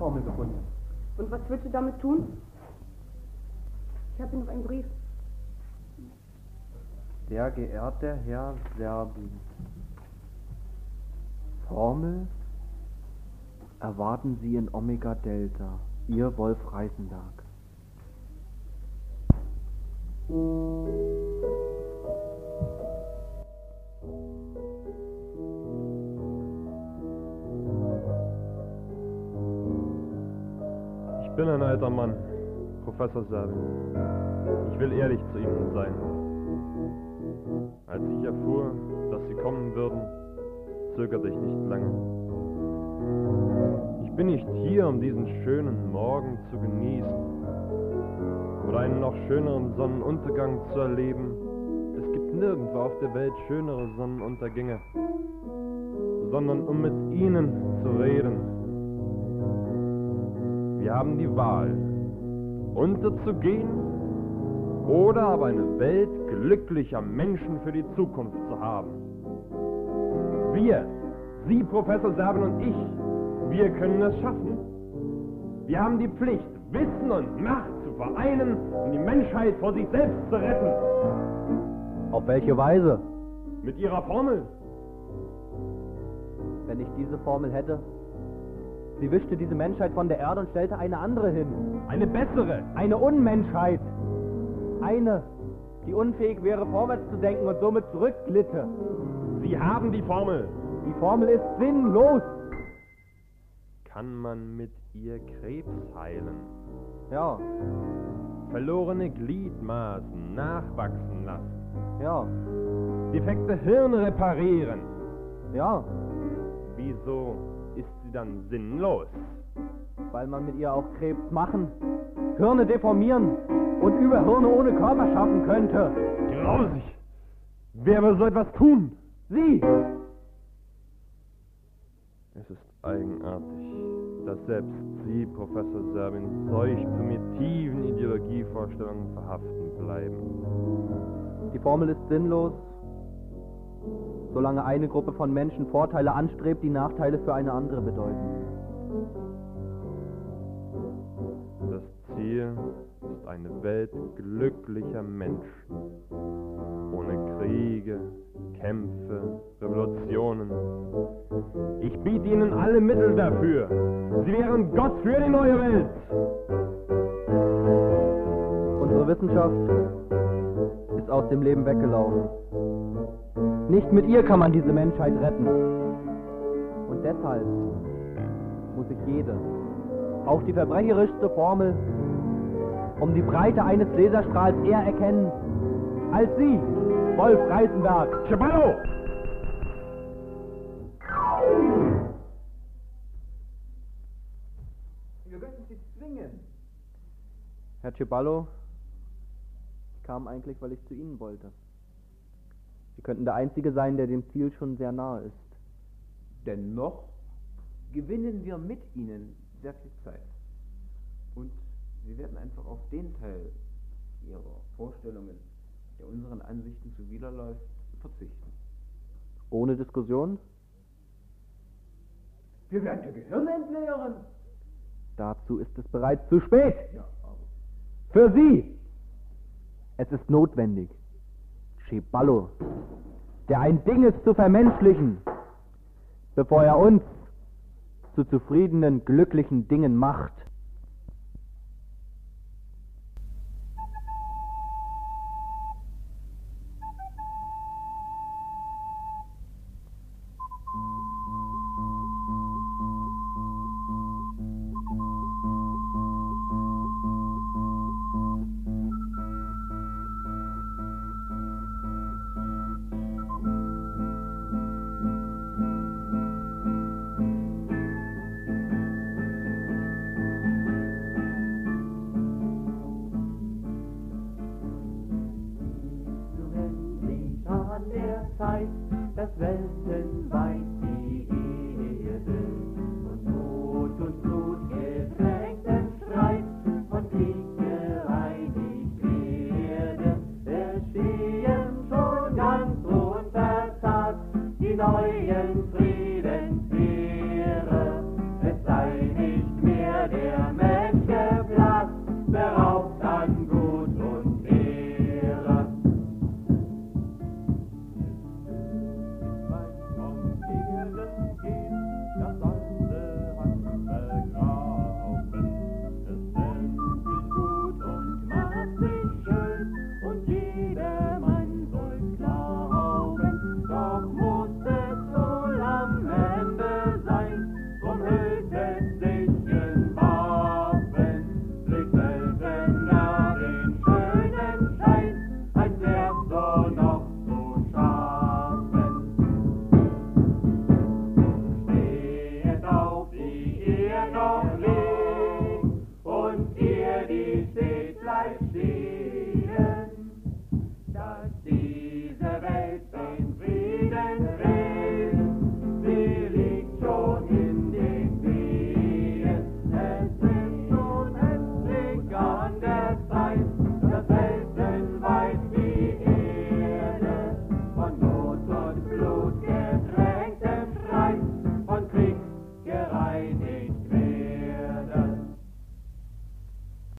Formel gefunden. Und was willst du damit tun? Ich habe hier noch einen Brief. Sehr geehrter Herr Serbin, Formel erwarten Sie in Omega Delta. Ihr Wolf Reisenberg. Ich bin ein alter Mann, Professor Serbin. Ich will ehrlich zu Ihnen sein. Als ich erfuhr, dass Sie kommen würden, zögerte ich nicht lange. Ich bin nicht hier, um diesen schönen Morgen zu genießen oder einen noch schöneren Sonnenuntergang zu erleben. Es gibt nirgendwo auf der Welt schönere Sonnenuntergänge, sondern um mit Ihnen zu reden. Wir haben die Wahl, unterzugehen oder aber eine Welt glücklicher Menschen für die Zukunft zu haben. Wir, Sie, Professor Serbin und ich, wir können es schaffen. Wir haben die Pflicht, Wissen und Macht zu vereinen, um die Menschheit vor sich selbst zu retten. Auf welche Weise? Mit Ihrer Formel. Wenn ich diese Formel hätte? Sie wischte diese Menschheit von der Erde und stellte eine andere hin. Eine bessere. Eine Unmenschheit. Eine, die unfähig wäre, vorwärts zu denken und somit zurückglitte. Sie haben die Formel. Die Formel ist sinnlos. Kann man mit ihr Krebs heilen? Ja, Verlorene Gliedmaßen nachwachsen lassen? ja, Defekte Hirne reparieren? ja, Wieso ist sie dann sinnlos? weil man mit ihr auch Krebs machen, Hirne deformieren und Überhirne ohne Körper schaffen könnte. Grausig! Wer will so etwas tun? Sie! Es ist eigenartig, dass selbst Sie, Professor Serbin, solch primitiven Ideologievorstellungen verhaften bleiben. Die Formel ist sinnlos, solange eine Gruppe von Menschen Vorteile anstrebt, die Nachteile für eine andere bedeuten. Das Ziel ist eine Welt glücklicher Menschen. Ohne Kriege, Kämpfe, Revolutionen. Ich biete Ihnen alle Mittel dafür. Sie wären Gott für die neue Welt. Unsere Wissenschaft ist aus dem Leben weggelaufen. Nicht mit ihr kann man diese Menschheit retten. Und deshalb muss sich jede, auch die verbrecherischste Formel, um die Breite eines Laserstrahls eher erkennen als Sie, Wolf Reisenberg. Ceballo! Wir könnten Sie zwingen. Herr Ceballo, ich kam eigentlich, weil ich zu Ihnen wollte. Sie könnten der Einzige sein, der dem Ziel schon sehr nahe ist. Dennoch gewinnen wir mit Ihnen sehr viel Zeit. Und Sie werden einfach auf den Teil Ihrer Vorstellungen, der unseren Ansichten zuwiderläuft, verzichten. Ohne Diskussion? Wir werden Ihr Gehirn entleeren. Dazu ist es bereits zu spät. Ja, aber Für Sie! Es ist notwendig. Ceballo, der ein Ding ist zu vermenschlichen, bevor er uns zu zufriedenen, glücklichen Dingen macht. dass weltenweit die Erde und Not und Blut getränkten Streit von Krieg gereinigt werde. Es stehen schon ganz unverzagt die neuen Friedenswehre. Es sei nicht mehr ich seh